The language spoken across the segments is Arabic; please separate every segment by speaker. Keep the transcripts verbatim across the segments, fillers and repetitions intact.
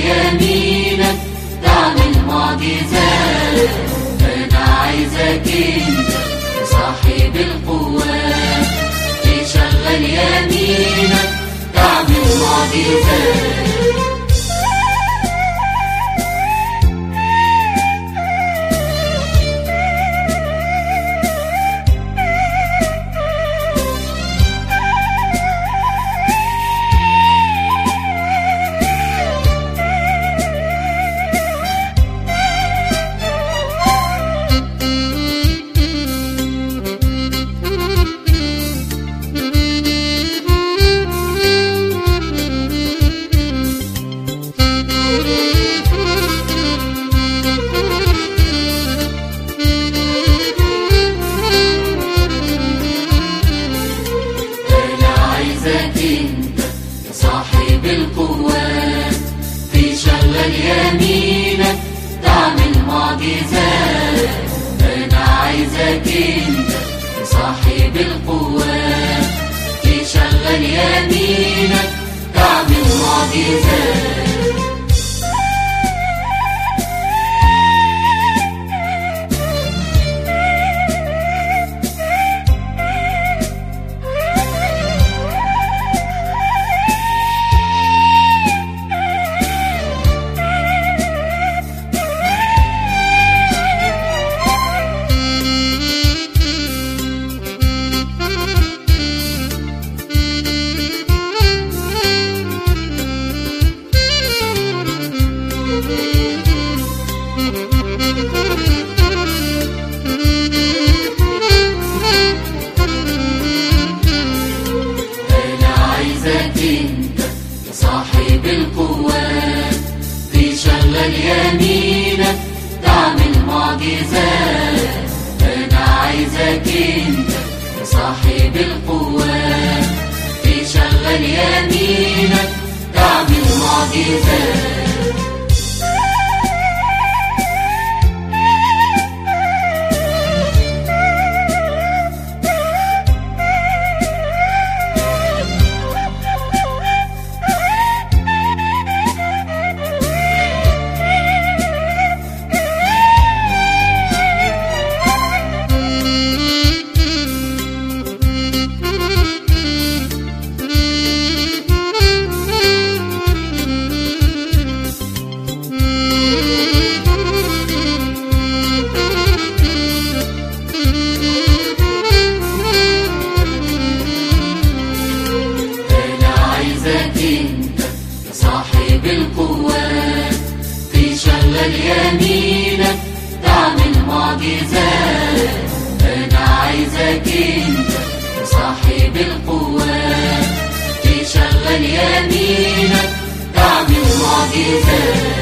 Speaker 1: يمينك تعمل معجزات. أنا عايزك أنت صاحب القوات، تشغل يمينك تعمل معجزات. صاحب القوات، تشغل يمينك تعمل معجزات. أنا عايزك أنت صاحب القوات، تشغل يمينك تعمل معجزات. صاحب القوات، تشغل يمينك تعمل معجزات. أنا عايزك أنت صاحب القوات، تشغل يمينك تعمل معجزات. صاحب القوات، تشغل يمينك تعمل معجزات. أنا عايزك أنت صاحب القوات، تشغل يمينك تعمل معجزات.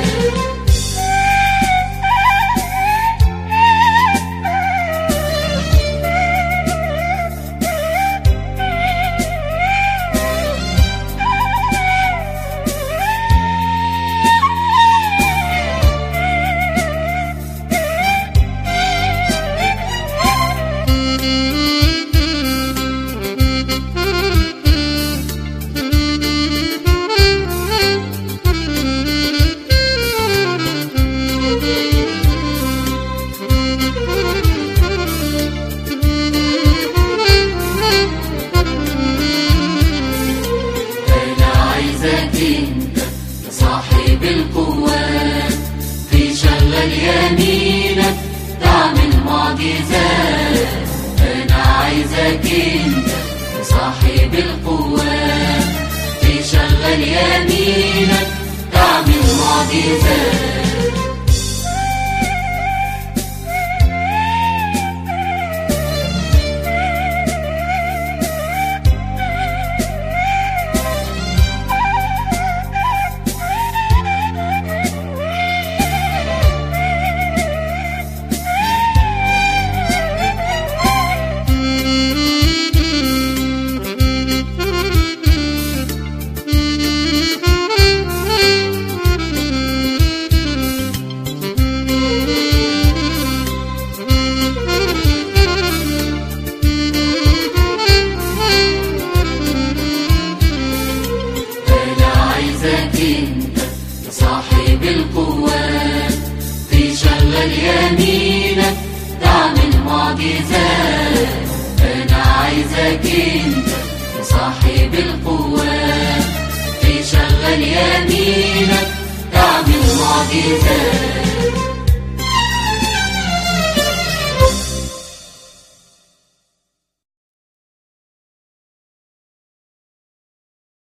Speaker 1: صاحب القوات، تشغل يمينك تعمل معجزات. أنا عايزك أنت صاحب القوات، تشغل يمينك تعمل معجزات. المعجزات. أنا عايزك أنت صاحب القوات، تشغل يمينك تعمل معجزات.